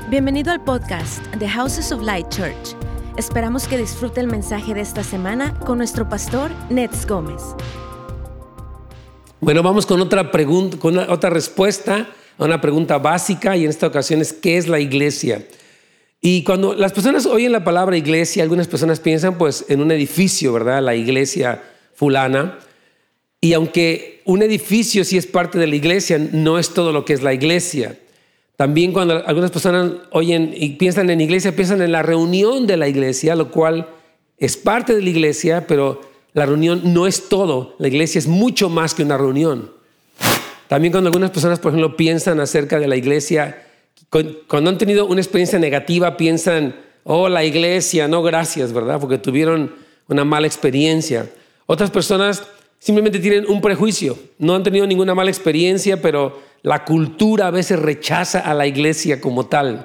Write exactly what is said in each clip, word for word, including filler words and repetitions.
Bienvenido al podcast The Houses of Light Church. Esperamos que disfrute el mensaje de esta semana con nuestro pastor Nets Gómez. Bueno, vamos con otra pregunta, con otra respuesta a una pregunta básica, y en esta ocasión es ¿qué es la iglesia? Y cuando las personas oyen la palabra iglesia, algunas personas piensan pues en un edificio, ¿verdad? La iglesia fulana. Y aunque un edificio sí es parte de la iglesia, no es todo lo que es la iglesia. También cuando algunas personas oyen y piensan en iglesia, piensan en la reunión de la iglesia, lo cual es parte de la iglesia, pero la reunión no es todo. La iglesia es mucho más que una reunión. También cuando algunas personas, por ejemplo, piensan acerca de la iglesia, cuando han tenido una experiencia negativa, piensan, oh, la iglesia, no gracias, ¿verdad? Porque tuvieron una mala experiencia. Otras personas simplemente tienen un prejuicio, no han tenido ninguna mala experiencia, pero la cultura a veces rechaza a la iglesia como tal.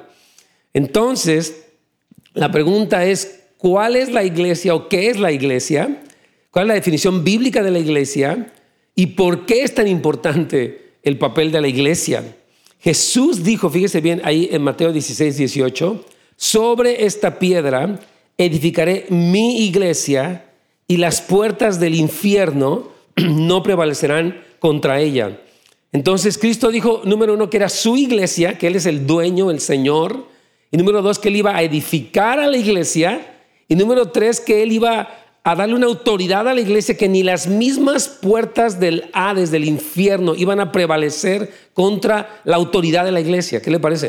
Entonces, la pregunta es, ¿cuál es la iglesia o qué es la iglesia? ¿Cuál es la definición bíblica de la iglesia? ¿Y por qué es tan importante el papel de la iglesia? Jesús dijo, fíjese bien ahí en Mateo dieciséis, dieciocho, sobre esta piedra edificaré mi iglesia y las puertas del infierno no prevalecerán contra ella. Entonces Cristo dijo, número uno, que era su iglesia, que Él es el dueño, el Señor. Y número dos, que Él iba a edificar a la iglesia. Y número tres, que Él iba a darle una autoridad a la iglesia que ni las mismas puertas del Hades, del infierno, iban a prevalecer contra la autoridad de la iglesia. ¿Qué le parece?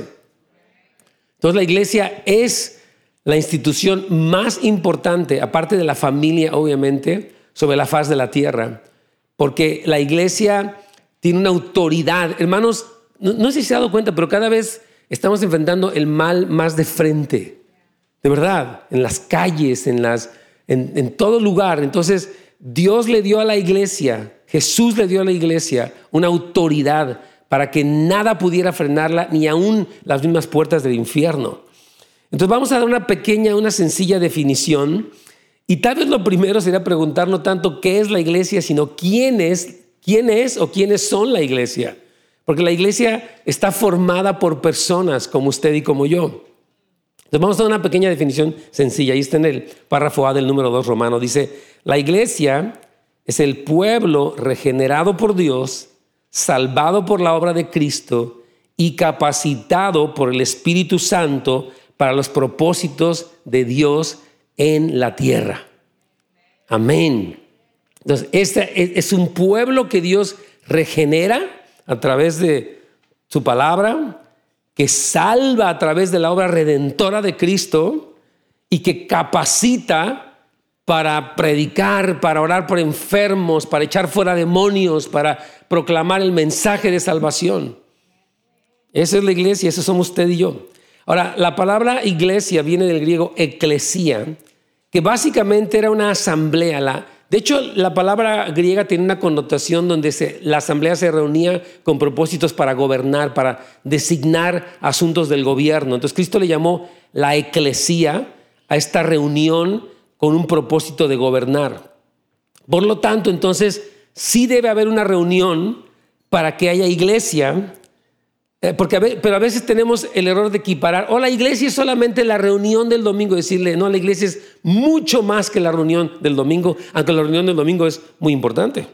Entonces la iglesia es la institución más importante, aparte de la familia, obviamente, sobre la faz de la tierra. Porque la iglesia tiene una autoridad. Hermanos, no, no sé si se ha dado cuenta, pero cada vez estamos enfrentando el mal más de frente. De verdad, en las calles, en, las, en, en todo lugar. Entonces, Dios le dio a la iglesia, Jesús le dio a la iglesia una autoridad para que nada pudiera frenarla, ni aún las mismas puertas del infierno. Entonces, vamos a dar una pequeña, una sencilla definición. Y tal vez lo primero sería preguntar no tanto qué es la iglesia, sino quién es ¿Quién es o quiénes son la iglesia? Porque la iglesia está formada por personas como usted y como yo. Entonces vamos a dar una pequeña definición sencilla. Ahí está en el párrafo A del número dos romano. Dice, la iglesia es el pueblo regenerado por Dios, salvado por la obra de Cristo y capacitado por el Espíritu Santo para los propósitos de Dios en la tierra. Amén. Entonces, este es un pueblo que Dios regenera a través de su palabra, que salva a través de la obra redentora de Cristo y que capacita para predicar, para orar por enfermos, para echar fuera demonios, para proclamar el mensaje de salvación. Esa es la iglesia, eso somos usted y yo. Ahora, la palabra iglesia viene del griego eclesia, que básicamente era una asamblea. La De hecho, la palabra griega tiene una connotación donde se, la asamblea se reunía con propósitos para gobernar, para designar asuntos del gobierno. Entonces, Cristo le llamó la eclesía a esta reunión con un propósito de gobernar. Por lo tanto, entonces, sí debe haber una reunión para que haya iglesia, eh, porque a veces, pero a veces tenemos el error de equiparar, o la iglesia es solamente la reunión del domingo, decirle, no, la iglesia es mucho más que la reunión del domingo, aunque la reunión del domingo es muy importante.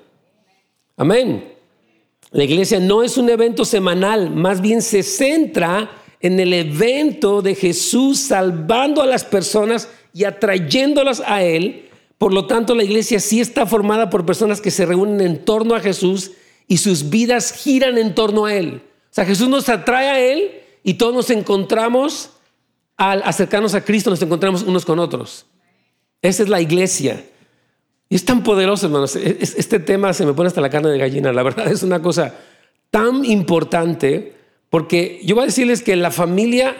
Amén. La iglesia no es un evento semanal, más bien se centra en el evento de Jesús salvando a las personas y atrayéndolas a Él. Por lo tanto, la iglesia sí está formada por personas que se reúnen en torno a Jesús y sus vidas giran en torno a Él. O sea, Jesús nos atrae a Él y todos nos encontramos, al acercarnos a Cristo, nos encontramos unos con otros. Esa es la iglesia. Y es tan poderoso, hermanos. Este tema se me pone hasta la carne de gallina. La verdad es una cosa tan importante, porque yo voy a decirles que la familia,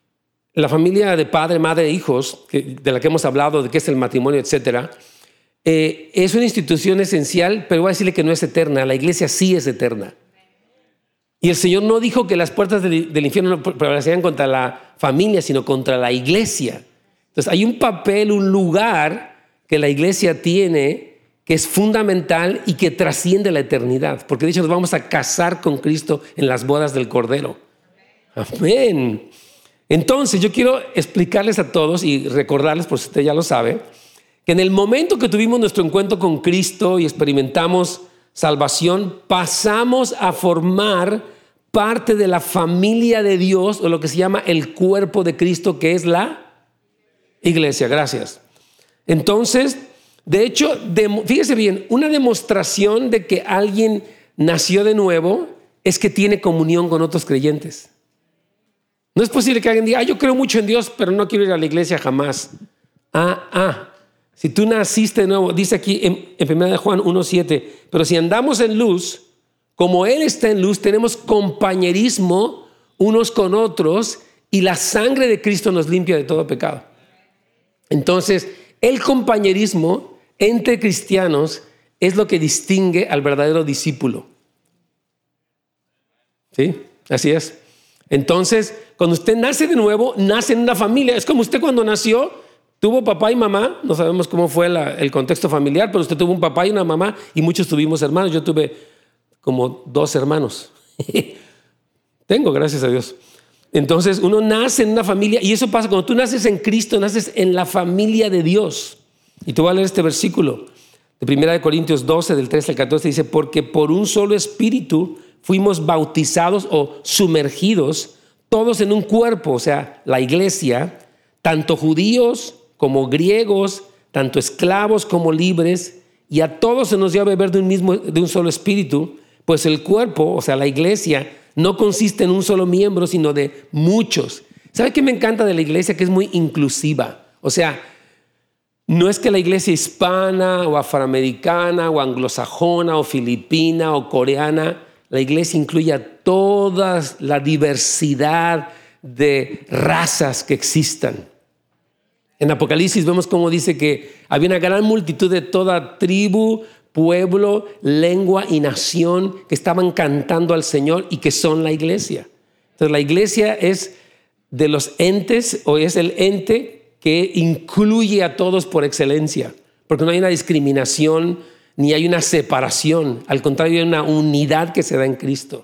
la familia de padre, madre e hijos, que, de la que hemos hablado, de qué es el matrimonio, etcétera, eh, es una institución esencial, pero voy a decirle que no es eterna. La iglesia sí es eterna. Y el Señor no dijo que las puertas del, del infierno no prevalecerían contra la familia, sino contra la iglesia. Entonces hay un papel, un lugar que la iglesia tiene que es fundamental y que trasciende la eternidad. Porque de hecho nos vamos a casar con Cristo en las bodas del Cordero. Amén. Entonces yo quiero explicarles a todos y recordarles, por si usted ya lo sabe, que en el momento que tuvimos nuestro encuentro con Cristo y experimentamos salvación, pasamos a formar parte de la familia de Dios, o lo que se llama el cuerpo de Cristo, que es la iglesia. Gracias. Entonces, de hecho, de, fíjese bien, una demostración de que alguien nació de nuevo es que tiene comunión con otros creyentes. No es posible que alguien diga, ah, yo creo mucho en Dios, pero no quiero ir a la iglesia jamás. Ah, ah, si tú naciste de nuevo, dice aquí en, en primera de Juan uno siete, pero si andamos en luz, como Él está en luz, tenemos compañerismo unos con otros y la sangre de Cristo nos limpia de todo pecado. Entonces, el compañerismo entre cristianos es lo que distingue al verdadero discípulo. ¿Sí? Así es. Entonces, cuando usted nace de nuevo, nace en una familia. Es como usted cuando nació, tuvo papá y mamá. No sabemos cómo fue la, el contexto familiar, pero usted tuvo un papá y una mamá y muchos tuvimos hermanos. Yo tuve como dos hermanos. Tengo, gracias a Dios. Entonces, uno nace en una familia y eso pasa cuando tú naces en Cristo, naces en la familia de Dios. Y te voy a leer este versículo de primera de Corintios doce, del trece al catorce, dice, porque por un solo espíritu fuimos bautizados o sumergidos todos en un cuerpo, o sea, la iglesia, tanto judíos como griegos, tanto esclavos como libres, y a todos se nos dio a beber de un mismo, de un solo espíritu, pues el cuerpo, o sea, la iglesia, no consiste en un solo miembro, sino de muchos. ¿Sabe qué me encanta de la iglesia? Que es muy inclusiva. O sea, no es que la iglesia hispana o afroamericana o anglosajona o filipina o coreana, la iglesia incluye a toda la diversidad de razas que existan. En Apocalipsis vemos cómo dice que había una gran multitud de toda tribu, pueblo, lengua y nación que estaban cantando al Señor y que son la iglesia. Entonces la iglesia es de los entes, o es el ente que incluye a todos por excelencia, porque no hay una discriminación ni hay una separación. Al contrario, hay una unidad que se da en Cristo.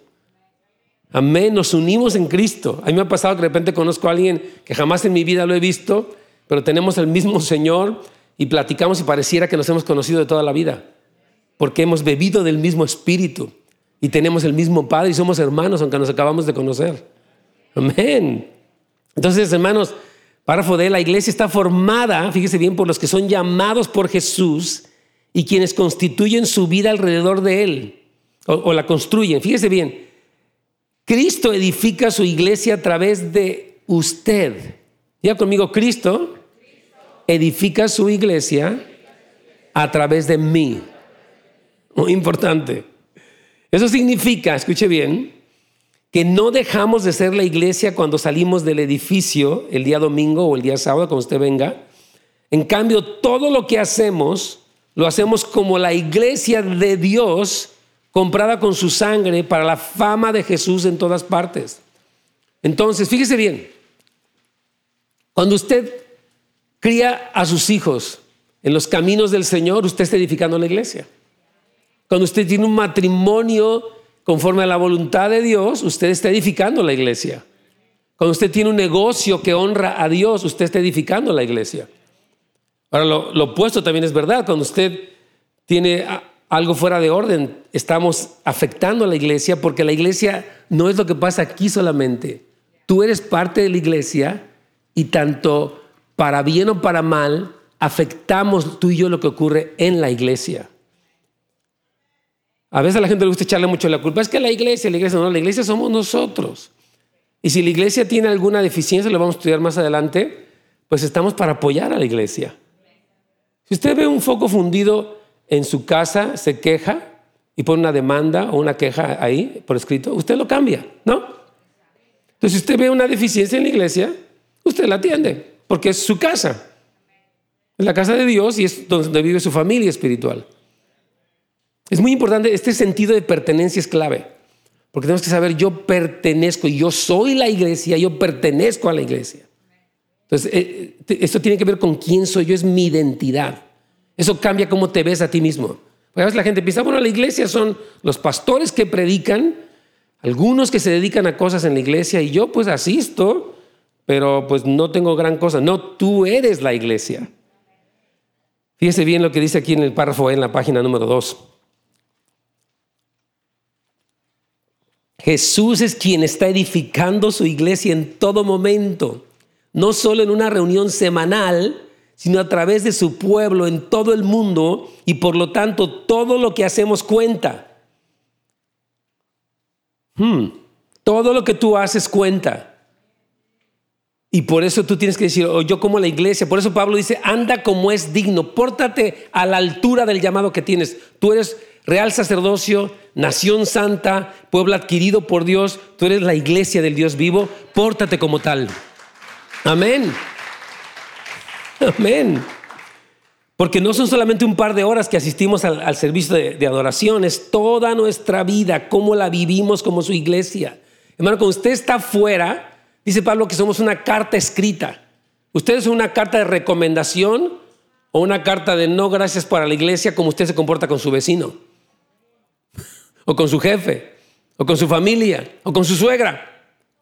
Amén, nos unimos en Cristo. A mí me ha pasado que de repente conozco a alguien que jamás en mi vida lo he visto, pero tenemos el mismo Señor y platicamos y pareciera que nos hemos conocido de toda la vida, porque hemos bebido del mismo Espíritu y tenemos el mismo Padre y somos hermanos aunque nos acabamos de conocer. Amén. Entonces, hermanos, párrafo de la iglesia está formada, fíjese bien, por los que son llamados por Jesús y quienes constituyen su vida alrededor de Él o, o la construyen. Fíjese bien, Cristo edifica su iglesia a través de usted. Diga conmigo, Cristo edifica su iglesia a través de mí. Muy importante. Eso significa, escuche bien, que no dejamos de ser la iglesia cuando salimos del edificio el día domingo o el día sábado, cuando usted venga. En cambio, todo lo que hacemos, lo hacemos como la iglesia de Dios, comprada con su sangre para la fama de Jesús en todas partes. Entonces, fíjese bien, cuando usted cría a sus hijos en los caminos del Señor, usted está edificando la iglesia. Cuando usted tiene un matrimonio conforme a la voluntad de Dios, usted está edificando la iglesia. Cuando usted tiene un negocio que honra a Dios, usted está edificando la iglesia. Ahora, lo, lo opuesto también es verdad. Cuando usted tiene algo fuera de orden, estamos afectando a la iglesia, porque la iglesia no es lo que pasa aquí solamente. Tú eres parte de la iglesia y tanto para bien o para mal, afectamos tú y yo lo que ocurre en la iglesia. A veces a la gente le gusta echarle mucho la culpa. Es que la iglesia, la iglesia no, la iglesia somos nosotros. Y si la iglesia tiene alguna deficiencia, lo vamos a estudiar más adelante, pues estamos para apoyar a la iglesia. Si usted ve un foco fundido en su casa, se queja y pone una demanda o una queja ahí por escrito, usted lo cambia, ¿no? Entonces, si usted ve una deficiencia en la iglesia, usted la atiende, porque es su casa. Es la casa de Dios y es donde vive su familia espiritual. Es muy importante, este sentido de pertenencia es clave, porque tenemos que saber, yo pertenezco, yo soy la iglesia, yo pertenezco a la iglesia. Entonces, eh, esto tiene que ver con quién soy yo, es mi identidad. Eso cambia cómo te ves a ti mismo. Porque a veces la gente piensa, bueno, la iglesia son los pastores que predican, algunos que se dedican a cosas en la iglesia, y yo pues asisto, pero pues no tengo gran cosa. No, tú eres la iglesia. Fíjese bien lo que dice aquí en el párrafo en la página número dos. Jesús es quien está edificando su iglesia en todo momento, no solo en una reunión semanal, sino a través de su pueblo en todo el mundo, y por lo tanto todo lo que hacemos cuenta. Hmm. Todo lo que tú haces cuenta. Y por eso tú tienes que decir, oh, yo como la iglesia. Por eso Pablo dice, anda como es digno, pórtate a la altura del llamado que tienes. Tú eres real sacerdocio, nación santa, pueblo adquirido por Dios. Tú eres la iglesia del Dios vivo. Pórtate como tal. Amén. Amén. Porque no son solamente un par de horas que asistimos al, al servicio de, de adoración, es toda nuestra vida, cómo la vivimos como su iglesia. Hermano, cuando usted está fuera, dice Pablo que somos una carta escrita. ¿Ustedes son una carta de recomendación o una carta de no gracias para la iglesia, como usted se comporta con su vecino? O con su jefe, o con su familia, o con su suegra.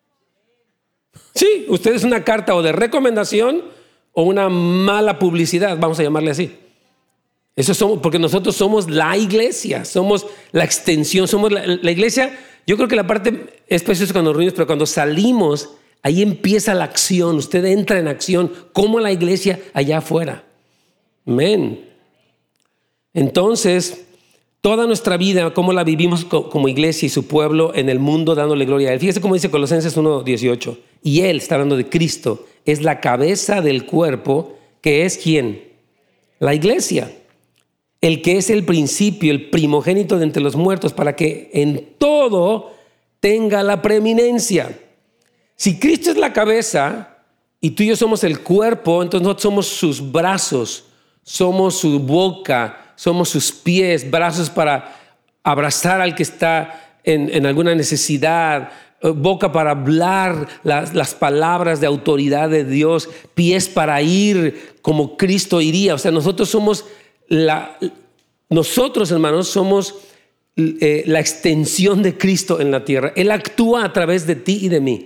Sí, usted es una carta o de recomendación o una mala publicidad, vamos a llamarle así. Eso somos, porque nosotros somos la iglesia, somos la extensión, somos la, la iglesia. Yo creo que la parte es preciosa cuando nos reunimos, pero cuando salimos, ahí empieza la acción. Usted entra en acción como la iglesia allá afuera. Amén. Entonces, toda nuestra vida, cómo la vivimos como iglesia y su pueblo en el mundo, dándole gloria a Él. Fíjese cómo dice Colosenses uno dieciocho. Y Él, está hablando de Cristo, es la cabeza del cuerpo, que es ¿quién? La iglesia. El que es el principio, el primogénito de entre los muertos, para que en todo tenga la preeminencia. Si Cristo es la cabeza y tú y yo somos el cuerpo, entonces nosotros somos sus brazos, somos su boca, somos sus pies, brazos para abrazar al que está en, en alguna necesidad, boca para hablar las, las palabras de autoridad de Dios, pies para ir como Cristo iría. O sea, nosotros somos la, nosotros hermanos somos eh, la extensión de Cristo en la tierra. Él actúa a través de ti y de mí.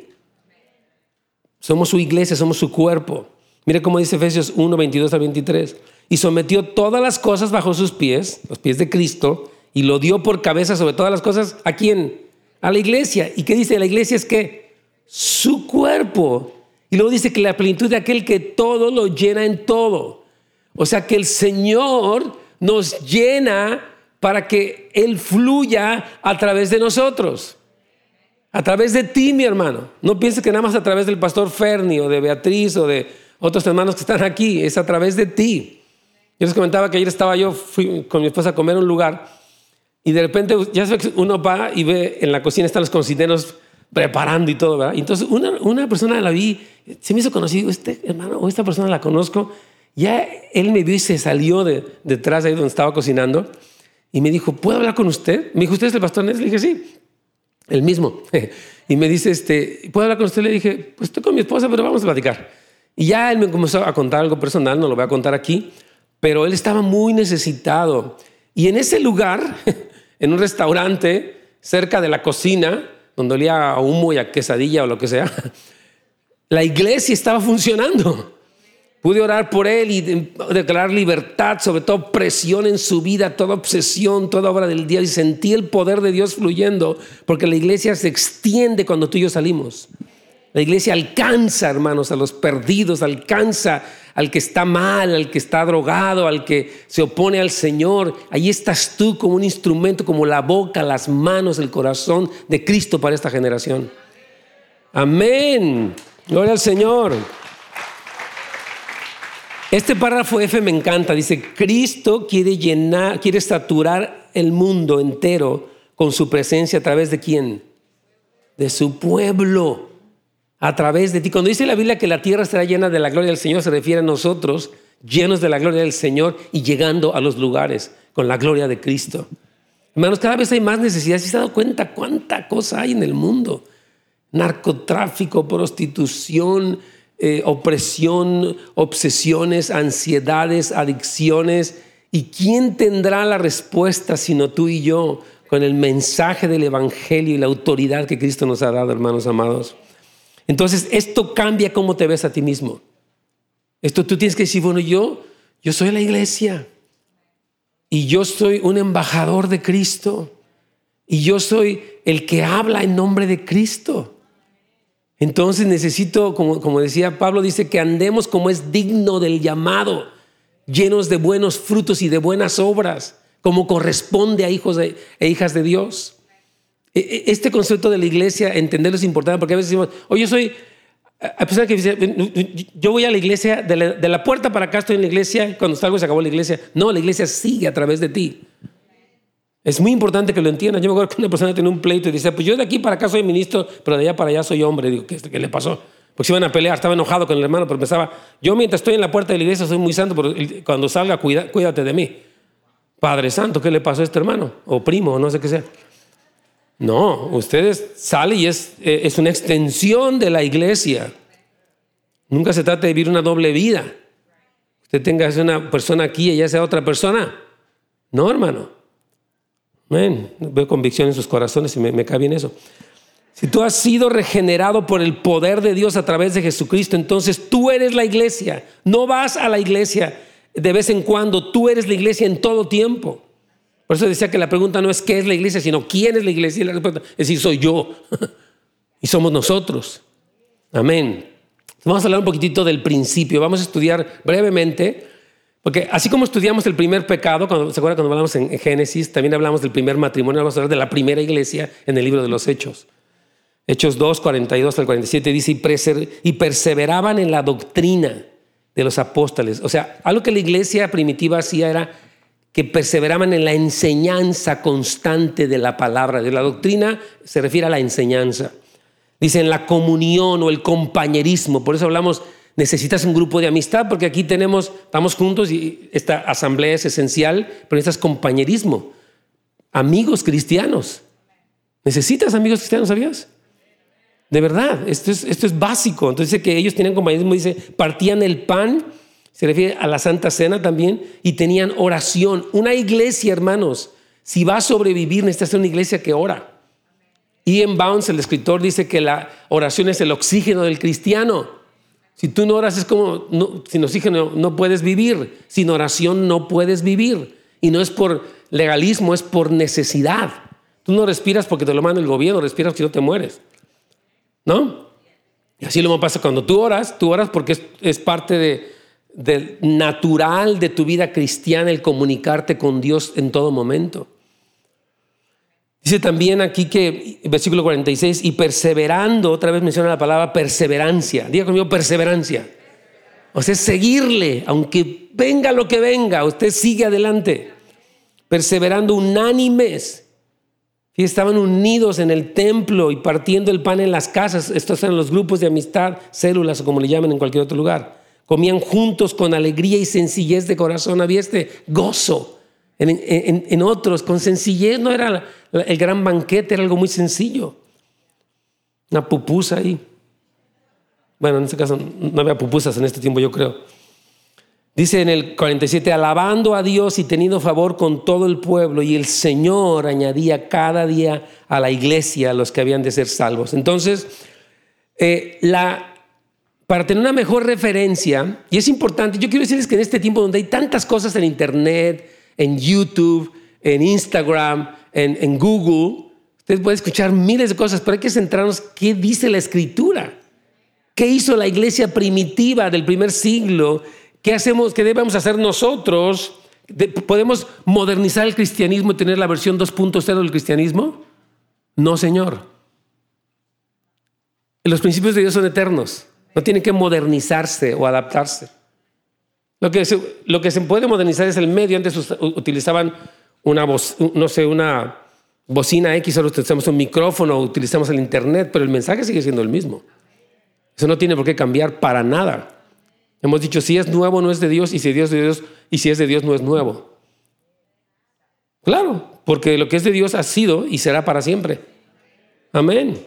Somos su iglesia, somos su cuerpo. Mire cómo dice Efesios uno, veintidós al veintitrés. Y sometió todas las cosas bajo sus pies, los pies de Cristo, y lo dio por cabeza sobre todas las cosas. ¿A quién? A la iglesia. ¿Y qué dice? La iglesia es que su cuerpo. Y luego dice que la plenitud de aquel que todo lo llena en todo. O sea que el Señor nos llena para que Él fluya a través de nosotros. A través de ti, mi hermano. No pienses que nada más a través del pastor Ferni o de Beatriz o de otros hermanos que están aquí. Es a través de ti. Yo les comentaba que ayer estaba yo, fui con mi esposa a comer a un lugar y de repente ya sabes que uno va y ve en la cocina están los cocineros preparando y todo, ¿verdad? Y entonces una, una persona la vi, se me hizo conocido, este hermano o esta persona la conozco. Ya él me vio y se salió de, detrás de ahí donde estaba cocinando y me dijo, ¿puedo hablar con usted? Me dijo, ¿usted es el pastor Nets? Le dije, sí, el mismo. Y me dice, este, ¿puedo hablar con usted? Le dije, pues estoy con mi esposa, pero vamos a platicar. Y ya él me comenzó a contar algo personal, no lo voy a contar aquí, pero él estaba muy necesitado. Y en ese lugar, en un restaurante cerca de la cocina, donde olía a humo y a quesadilla o lo que sea, la iglesia estaba funcionando. Pude orar por él y declarar libertad, sobre todo presión en su vida, toda obsesión, toda obra del día. Y sentí el poder de Dios fluyendo, porque la iglesia se extiende cuando tú y yo salimos. La iglesia alcanza, hermanos, a los perdidos, alcanza al que está mal, al que está drogado, al que se opone al Señor. Ahí estás tú como un instrumento, como la boca, las manos, el corazón de Cristo para esta generación. Amén. Gloria al Señor. Este párrafo F me encanta. Dice, Cristo quiere llenar, quiere saturar el mundo entero con su presencia a través de ¿quién? De su pueblo. A través de ti. Cuando dice la Biblia que la tierra estará llena de la gloria del Señor, se refiere a nosotros, llenos de la gloria del Señor y llegando a los lugares con la gloria de Cristo. Hermanos, cada vez hay más necesidades. ¿Se han dado cuenta cuánta cosa hay en el mundo? Narcotráfico, prostitución, eh, opresión, obsesiones, ansiedades, adicciones. ¿Y quién tendrá la respuesta sino tú y yo con el mensaje del Evangelio y la autoridad que Cristo nos ha dado, hermanos amados? Entonces, esto cambia cómo te ves a ti mismo. Esto tú tienes que decir, bueno, yo, yo soy la iglesia y yo soy un embajador de Cristo y yo soy el que habla en nombre de Cristo. Entonces necesito, como, como decía Pablo, dice que andemos como es digno del llamado, llenos de buenos frutos y de buenas obras, como corresponde a hijos de, e hijas de Dios. Este concepto de la iglesia, entenderlo es importante, porque a veces decimos, oye, yo soy, a pesar de que yo voy a la iglesia, de la, de la puerta para acá estoy en la iglesia, cuando salgo se acabó la iglesia. No, la iglesia sigue a través de ti. Es muy importante que lo entiendan. Yo me acuerdo que una persona tenía un pleito y dice, pues yo de aquí para acá soy ministro, pero de allá para allá soy hombre. Digo, ¿qué, qué le pasó? Porque se iban a pelear, estaba enojado con el hermano, pero pensaba, yo mientras estoy en la puerta de la iglesia soy muy santo, pero cuando salga, cuida, cuídate de mí. Padre santo, ¿qué le pasó a este hermano? O primo, o no sé qué sea. No, ustedes salen y es, es una extensión de la iglesia. Nunca se trata de vivir una doble vida. Usted tenga una persona aquí y ella sea otra persona. No, hermano. Amén. Veo convicción en sus corazones y me, me cae bien eso. Si tú has sido regenerado por el poder de Dios a través de Jesucristo, entonces tú eres la iglesia. No vas a la iglesia de vez en cuando, tú eres la iglesia en todo tiempo. Por eso decía que la pregunta no es qué es la iglesia, sino quién es la iglesia. Y la respuesta es decir, soy yo. Y somos nosotros. Amén. Vamos a hablar un poquitito del principio. Vamos a estudiar brevemente, porque así como estudiamos el primer pecado, cuando, ¿se acuerdan cuando hablamos en Génesis? También hablamos del primer matrimonio. Vamos a hablar de la primera iglesia en el libro de los Hechos. Hechos dos, cuarenta y dos al cuarenta y siete dice, y, persever, y perseveraban en la doctrina de los apóstoles. O sea, algo que la iglesia primitiva hacía era que perseveraban en la enseñanza constante de la palabra. De la doctrina se refiere a la enseñanza. Dice en la comunión o el compañerismo. Por eso hablamos, necesitas un grupo de amistad, porque aquí tenemos, estamos juntos y esta asamblea es esencial, pero necesitas compañerismo. Amigos cristianos. ¿Necesitas amigos cristianos, sabías? De verdad, esto es, esto es básico. Entonces dice que ellos tenían compañerismo, dice, partían el pan, se refiere a la Santa Cena también, y tenían oración. Una iglesia, hermanos, si va a sobrevivir, necesita ser una iglesia que ora. Ian Bounds, el escritor, dice que la oración es el oxígeno del cristiano. Si tú no oras, es como, no, sin oxígeno no puedes vivir. Sin oración no puedes vivir. Y no es por legalismo, es por necesidad. Tú no respiras porque te lo manda el gobierno, respiras si no te mueres. ¿No? Y así lo pasa cuando tú oras, tú oras porque es, es parte de, de natural de tu vida cristiana el comunicarte con Dios en todo momento. Dice también aquí que, versículo cuarenta y seis, y perseverando, otra vez menciona la palabra perseverancia. Diga conmigo perseverancia. O sea, seguirle, aunque venga lo que venga, usted sigue adelante. Perseverando unánimes. Y estaban unidos en el templo y partiendo el pan en las casas. Estos eran los grupos de amistad, células o como le llaman en cualquier otro lugar. Comían juntos con alegría y sencillez de corazón. Había este gozo. En, en, en otros, con sencillez, no era la, la, el gran banquete, era algo muy sencillo. Una pupusa ahí. Bueno, en este caso no había pupusas en este tiempo, yo creo. Dice en el cuarenta y siete, alabando a Dios y teniendo favor con todo el pueblo, y el Señor añadía cada día a la iglesia a los que habían de ser salvos. Entonces, eh, la, para tener una mejor referencia, y es importante, yo quiero decirles que en este tiempo donde hay tantas cosas en internet, en YouTube, en Instagram, en, en Google, usted puede escuchar miles de cosas, pero hay que centrarnos en qué dice la Escritura. ¿Qué hizo la iglesia primitiva del primer siglo? ¿Qué hacemos? ¿Qué debemos hacer nosotros? ¿Podemos modernizar el cristianismo y tener la versión dos punto cero del cristianismo? No, Señor. Los principios de Dios son eternos. No tienen que modernizarse o adaptarse. Lo que se, lo que se puede modernizar es el medio. Antes utilizaban una voz, no sé, una bocina X, ahora utilizamos un micrófono, utilizamos el internet, pero el mensaje sigue siendo el mismo. Eso no tiene por qué cambiar para nada. Hemos dicho, si es nuevo no es de Dios, y si es Dios, de Dios, y si es de Dios no es nuevo. Claro, porque lo que es de Dios ha sido y será para siempre. Amén.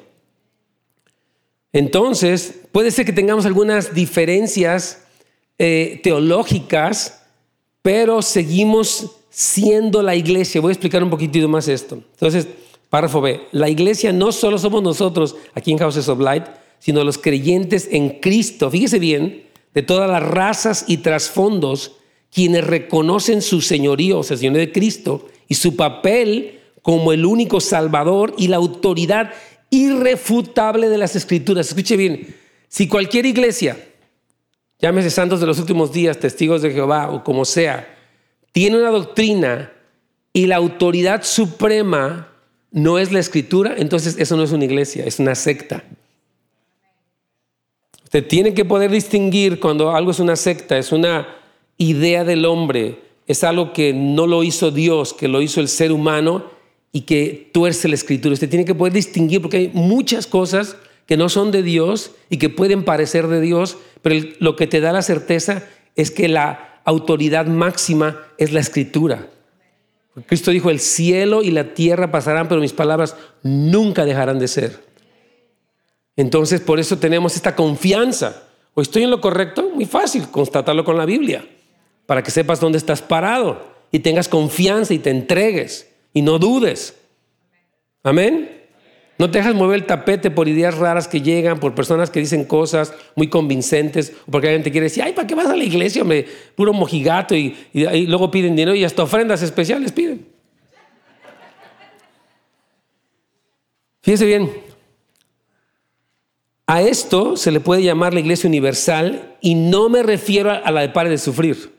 Entonces, puede ser que tengamos algunas diferencias eh, teológicas, pero seguimos siendo la iglesia. Voy a explicar un poquitito más esto. Entonces, párrafo B. La iglesia no solo somos nosotros aquí en Houses of Light, sino los creyentes en Cristo. Fíjese bien, de todas las razas y trasfondos, quienes reconocen su señorío, o sea, el señorío de Cristo, y su papel como el único Salvador y la autoridad irrefutable de las Escrituras. Escuche bien, si cualquier iglesia, llámese santos de los últimos días, testigos de Jehová o como sea, tiene una doctrina y la autoridad suprema no es la Escritura, entonces eso no es una iglesia, es una secta. Usted tiene que poder distinguir cuando algo es una secta, es una idea del hombre, es algo que no lo hizo Dios, que lo hizo el ser humano y que tuerce la Escritura. Usted tiene que poder distinguir porque hay muchas cosas que no son de Dios y que pueden parecer de Dios, pero el, lo que te da la certeza es que la autoridad máxima es la Escritura. Cristo dijo, el cielo y la tierra pasarán, pero mis palabras nunca dejarán de ser. Entonces, por eso tenemos esta confianza. ¿O estoy en lo correcto? Muy fácil constatarlo con la Biblia, para que sepas dónde estás parado y tengas confianza y te entregues y no dudes. Amén. No te dejas mover el tapete por ideas raras que llegan, por personas que dicen cosas muy convincentes, o porque alguien te quiere decir, ay, ¿para qué vas a la iglesia, hombre? Puro mojigato, y, y, y luego piden dinero y hasta ofrendas especiales piden. Fíjese bien, a esto se le puede llamar la iglesia universal y no me refiero a la de pare de sufrir,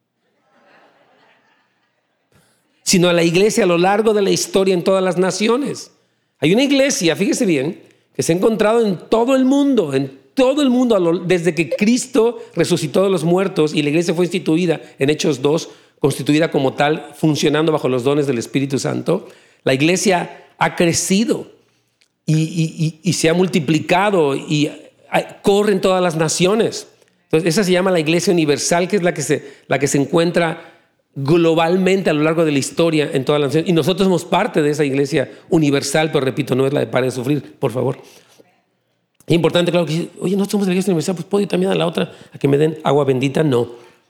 sino a la iglesia a lo largo de la historia en todas las naciones. Hay una iglesia, fíjese bien, que se ha encontrado en todo el mundo, en todo el mundo, desde que Cristo resucitó de los muertos y la iglesia fue instituida en Hechos dos, constituida como tal, funcionando bajo los dones del Espíritu Santo. La iglesia ha crecido y, y, y, y se ha multiplicado y corre en todas las naciones. Entonces, esa se llama la iglesia universal, que es la que se, la que se encuentra globalmente a lo largo de la historia en todas las naciones. Y nosotros somos parte de esa iglesia universal, pero repito, no es la de pare de sufrir, por favor. Es importante, claro, que oye, no somos de la iglesia universal, pues puedo ir también a la otra a que me den agua bendita. No.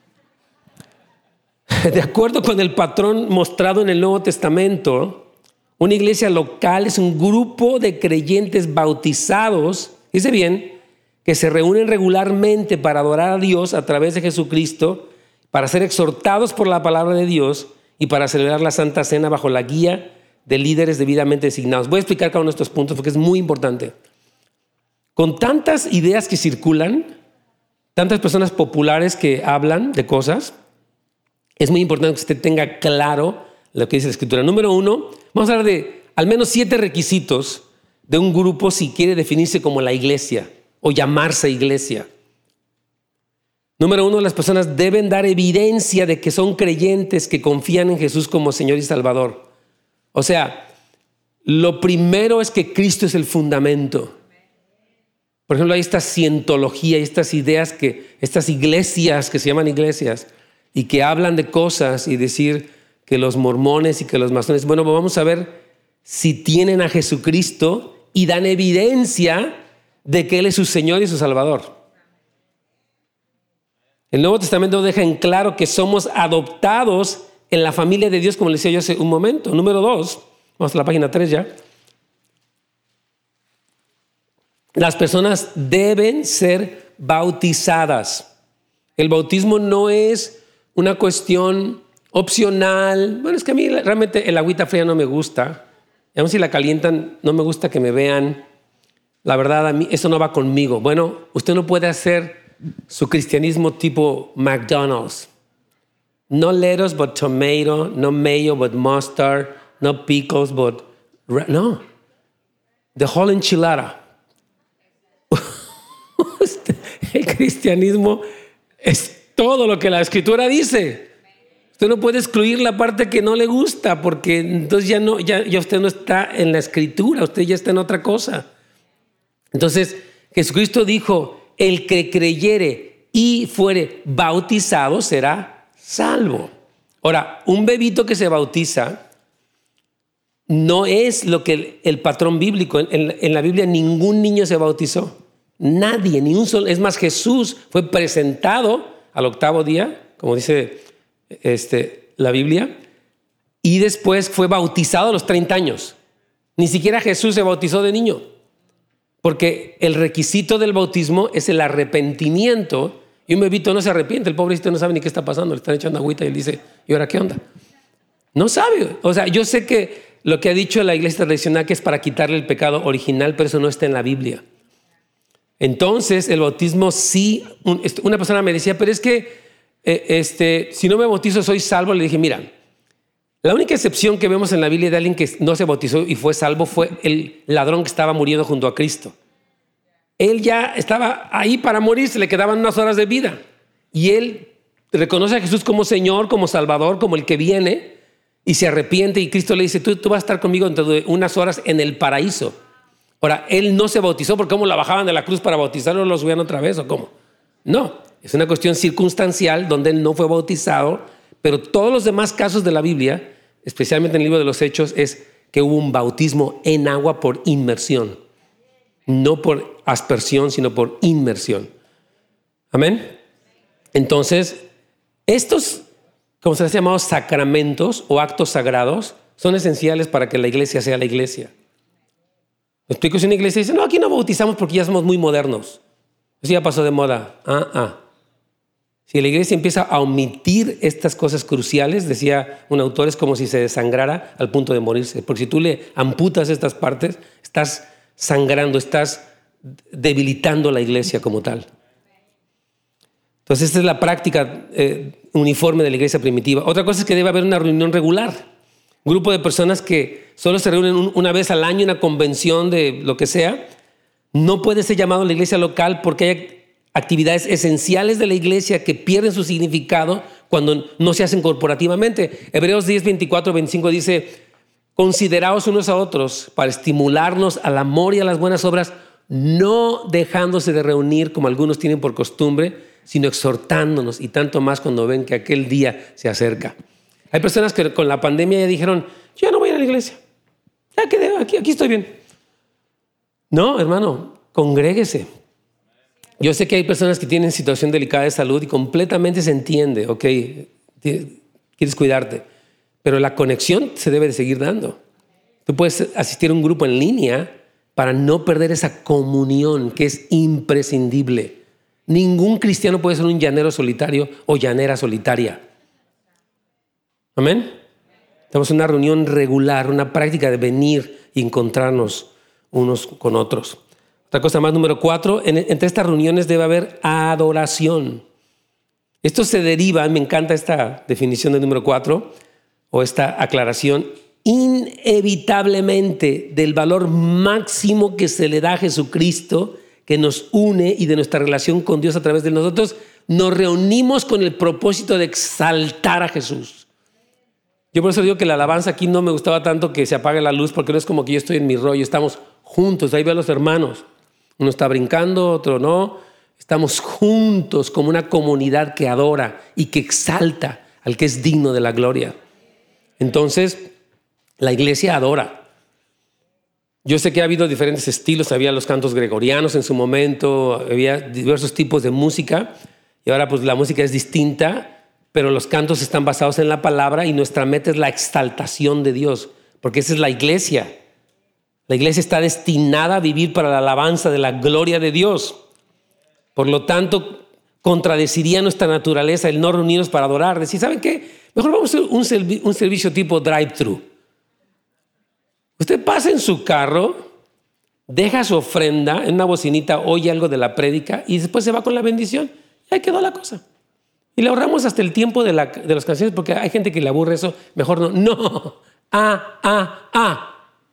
De acuerdo con el patrón mostrado en el Nuevo Testamento, una iglesia local es un grupo de creyentes bautizados, dice bien, que se reúnen regularmente para adorar a Dios a través de Jesucristo, para ser exhortados por la palabra de Dios y para celebrar la Santa Cena bajo la guía de líderes debidamente designados. Voy a explicar cada uno de estos puntos porque es muy importante. Con tantas ideas que circulan, tantas personas populares que hablan de cosas, es muy importante que usted tenga claro lo que dice la Escritura. Número uno, vamos a hablar de al menos siete requisitos de un grupo si quiere definirse como la iglesia o llamarse iglesia. Número uno, las personas deben dar evidencia de que son creyentes, que confían en Jesús como Señor y Salvador. O sea, lo primero es que Cristo es el fundamento. Por ejemplo, hay esta cientología, estas ideas, que, estas iglesias que se llaman iglesias y que hablan de cosas y decir que los mormones y que los masones, bueno, vamos a ver si tienen a Jesucristo y dan evidencia de que Él es su Señor y su Salvador. El Nuevo Testamento deja en claro que somos adoptados en la familia de Dios, como les decía yo hace un momento. Número dos, vamos a la página tres ya. Las personas deben ser bautizadas. El bautismo no es una cuestión opcional. Bueno, es que a mí realmente el agüita fría no me gusta. Y aun si la calientan, no me gusta que me vean. La verdad, a mí eso no va conmigo. Bueno, usted no puede hacer su cristianismo tipo McDonald's. No lettuce but tomato, no mayo but mustard, no pickles but... No. The whole enchilada. El cristianismo es todo lo que la Escritura dice. Usted no puede excluir la parte que no le gusta, porque entonces ya, no, ya, ya usted no está en la Escritura, usted ya está en otra cosa. Entonces, Jesucristo dijo, el que creyere y fuere bautizado será salvo. Ahora, un bebito que se bautiza no es lo que el, el patrón bíblico. En, en, en la Biblia ningún niño se bautizó. Nadie, ni un solo. Es más, Jesús fue presentado al octavo día, como dice este, la Biblia, y después fue bautizado a los treinta años. Ni siquiera Jesús se bautizó de niño. Porque el requisito del bautismo es el arrepentimiento. Y un bebito no se arrepiente, el pobrecito no sabe ni qué está pasando, le están echando agüita y él dice, ¿y ahora qué onda? No sabe. O sea, yo sé que lo que ha dicho la iglesia tradicional que es para quitarle el pecado original, pero eso no está en la Biblia. Entonces, el bautismo sí, una persona me decía, pero es que eh, este, si no me bautizo soy salvo. Le dije, mira, la única excepción que vemos en la Biblia de alguien que no se bautizó y fue salvo fue el ladrón que estaba muriendo junto a Cristo. Él ya estaba ahí para morir, se le quedaban unas horas de vida. Y él reconoce a Jesús como Señor, como Salvador, como el que viene, y se arrepiente. Y Cristo le dice, tú, tú vas a estar conmigo dentro de unas horas en el paraíso. Ahora, él no se bautizó porque ¿cómo la bajaban de la cruz para bautizarlo o lo subían otra vez o cómo? No, es una cuestión circunstancial donde él no fue bautizado, pero todos los demás casos de la Biblia, especialmente en el libro de los Hechos, es que hubo un bautismo en agua por inmersión. No por aspersión, sino por inmersión. Amén. Entonces, estos, como se les ha llamado, sacramentos o actos sagrados, son esenciales para que la iglesia sea la iglesia. Me explico, si una iglesia dice, no, aquí no bautizamos porque ya somos muy modernos. Eso ya pasó de moda. Ah, ah. Si la iglesia empieza a omitir estas cosas cruciales, decía un autor, es como si se desangrara al punto de morirse. Porque si tú le amputas estas partes, estás sangrando, estás debilitando la iglesia como tal. Entonces, esta es la práctica eh, uniforme de la iglesia primitiva. Otra cosa es que debe haber una reunión regular. Un grupo de personas que solo se reúnen un, una vez al año, una convención de lo que sea, no puede ser llamado la iglesia local porque hay actividades esenciales de la iglesia que pierden su significado cuando no se hacen corporativamente. Hebreos diez, veinticuatro, veinticinco dice, consideraos unos a otros para estimularnos al amor y a las buenas obras, no dejándose de reunir como algunos tienen por costumbre, sino exhortándonos, y tanto más cuando ven que aquel día se acerca. Hay personas que con la pandemia ya dijeron, yo no voy a ir a la iglesia, ya quedé, aquí, aquí estoy bien. No, hermano, congréguese. Yo sé que hay personas que tienen situación delicada de salud y completamente se entiende, ok, quieres cuidarte, pero la conexión se debe de seguir dando. Tú puedes asistir a un grupo en línea para no perder esa comunión que es imprescindible. Ningún cristiano puede ser un llanero solitario o llanera solitaria. Amén. Tenemos una reunión regular, una práctica de venir y encontrarnos unos con otros. Otra cosa más, número cuatro, en, entre estas reuniones debe haber adoración. Esto se deriva, me encanta esta definición del número cuatro, o esta aclaración, inevitablemente del valor máximo que se le da a Jesucristo, que nos une y de nuestra relación con Dios a través de nosotros, nos reunimos con el propósito de exaltar a Jesús. Yo por eso digo que la alabanza aquí no me gustaba tanto que se apague la luz, porque no es como que yo estoy en mi rollo, estamos juntos, ahí veo a los hermanos. Uno está brincando, otro no. Estamos juntos como una comunidad que adora y que exalta al que es digno de la gloria. Entonces, la iglesia adora. Yo sé que ha habido diferentes estilos, había los cantos gregorianos en su momento, había diversos tipos de música, y ahora pues la música es distinta, pero los cantos están basados en la palabra y nuestra meta es la exaltación de Dios, porque esa es la iglesia. La iglesia está destinada a vivir para la alabanza de la gloria de Dios. Por lo tanto, contradeciría nuestra naturaleza el no reunirnos para adorar. Decir, ¿saben qué? Mejor vamos a hacer un, servi- un servicio tipo drive-thru. Usted pasa en su carro, deja su ofrenda en una bocinita, oye algo de la prédica y después se va con la bendición. Y ahí quedó la cosa. Y le ahorramos hasta el tiempo de, la, de las canciones, porque hay gente que le aburre eso. Mejor no. No. Ah, ah, ah.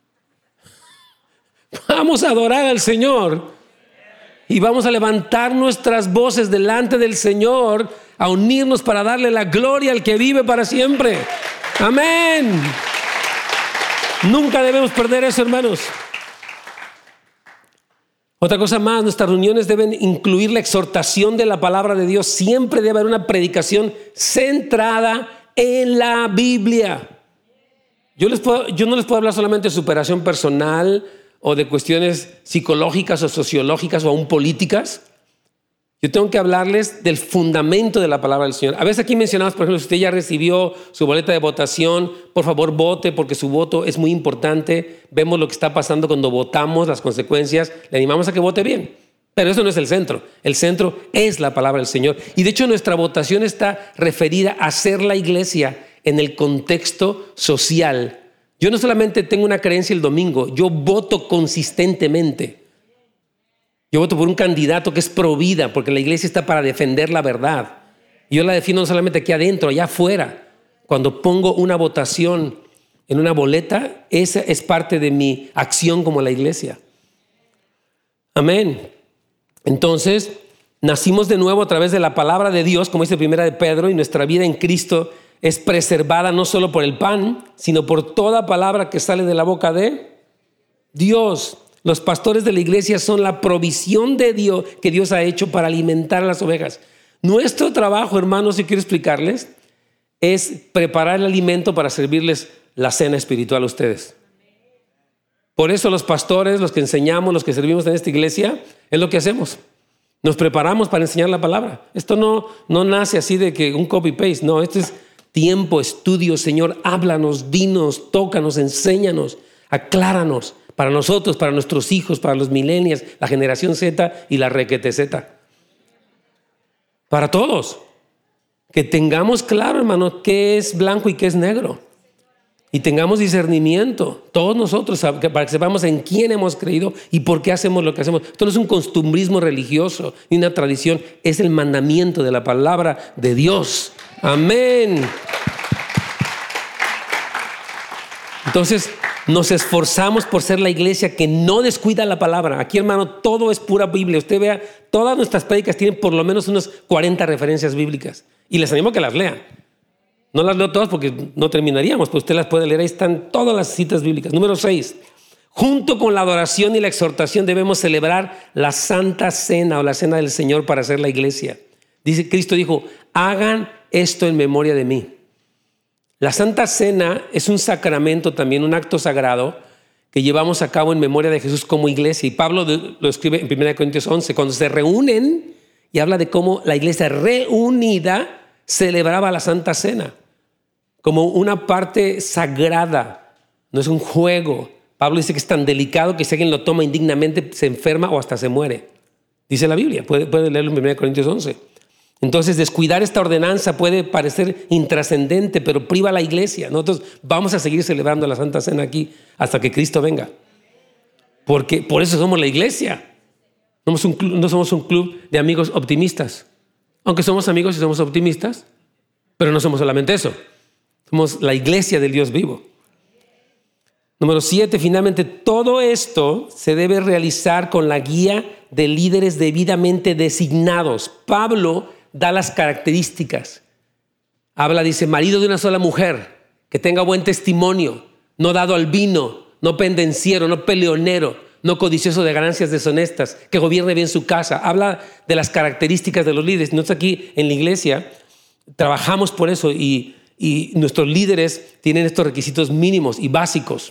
Vamos a adorar al Señor y vamos a levantar nuestras voces delante del Señor, a unirnos para darle la gloria al que vive para siempre. Amén. Nunca debemos perder eso, hermanos. Otra cosa más, nuestras reuniones deben incluir la exhortación de la palabra de Dios. Siempre debe haber una predicación centrada en la Biblia. Yo, les puedo, yo no les puedo hablar solamente de superación personal o de cuestiones psicológicas o sociológicas o aún políticas. Yo tengo que hablarles del fundamento de la palabra del Señor. A veces aquí mencionamos, por ejemplo, si usted ya recibió su boleta de votación, por favor vote porque su voto es muy importante. Vemos lo que está pasando cuando votamos, las consecuencias. Le animamos a que vote bien. Pero eso no es el centro. El centro es la palabra del Señor. Y de hecho nuestra votación está referida a ser la iglesia en el contexto social. Yo no solamente tengo una creencia el domingo, yo voto consistentemente. Yo voto por un candidato que es pro vida, porque la iglesia está para defender la verdad. Y yo la defiendo no solamente aquí adentro, allá afuera. Cuando pongo una votación en una boleta, esa es parte de mi acción como la iglesia. Amén. Entonces, nacimos de nuevo a través de la palabra de Dios, como dice Primera de Pedro, y nuestra vida en Cristo es preservada no solo por el pan, sino por toda palabra que sale de la boca de Dios. Los pastores de la iglesia son la provisión de Dios que Dios ha hecho para alimentar a las ovejas. Nuestro trabajo, hermanos, si quiero explicarles, es preparar el alimento para servirles la cena espiritual a ustedes. Por eso los pastores, los que enseñamos, los que servimos en esta iglesia, es lo que hacemos. Nos preparamos para enseñar la palabra. Esto no, no nace así de que un copy-paste. No, esto es tiempo, estudio. Señor, háblanos, dinos, tócanos, enséñanos, acláranos. Para nosotros, para nuestros hijos, para los millennials, la generación Z y la requete Z. Para todos. Que tengamos claro, hermano, qué es blanco y qué es negro. Y tengamos discernimiento, todos nosotros, para que sepamos en quién hemos creído y por qué hacemos lo que hacemos. Esto no es un costumbrismo religioso ni una tradición, es el mandamiento de la palabra de Dios. Amén. Entonces, nos esforzamos por ser la iglesia que no descuida la palabra. Aquí, hermano, todo es pura Biblia. Usted vea, todas nuestras prédicas tienen por lo menos unas cuarenta referencias bíblicas. Y les animo a que las lean. No las leo todas porque no terminaríamos, pero usted las puede leer. Ahí están todas las citas bíblicas. Número seis. Junto con la adoración y la exhortación debemos celebrar la Santa Cena o la Cena del Señor para ser la iglesia. Dice, Cristo dijo, hagan esto en memoria de mí. La Santa Cena es un sacramento también, un acto sagrado que llevamos a cabo en memoria de Jesús como iglesia. Y Pablo lo escribe en primera Corintios once, cuando se reúnen y habla de cómo la iglesia reunida celebraba la Santa Cena como una parte sagrada, no es un juego. Pablo dice que es tan delicado que si alguien lo toma indignamente se enferma o hasta se muere. Dice la Biblia, puede, puede leerlo en primera Corintios once. Entonces, descuidar esta ordenanza puede parecer intrascendente, pero priva a la iglesia. Nosotros vamos a seguir celebrando la Santa Cena aquí hasta que Cristo venga. Porque por eso somos la iglesia. No somos un club, no somos un club de amigos optimistas. Aunque somos amigos y somos optimistas, pero no somos solamente eso. Somos la iglesia del Dios vivo. Número siete, finalmente, todo esto se debe realizar con la guía de líderes debidamente designados. Pablo da las características. Habla, dice, marido de una sola mujer, que tenga buen testimonio, no dado al vino, no pendenciero, no peleonero, no codicioso de ganancias deshonestas, que gobierne bien su casa. Habla de las características de los líderes. Nosotros aquí en la iglesia trabajamos por eso y, y nuestros líderes tienen estos requisitos mínimos y básicos.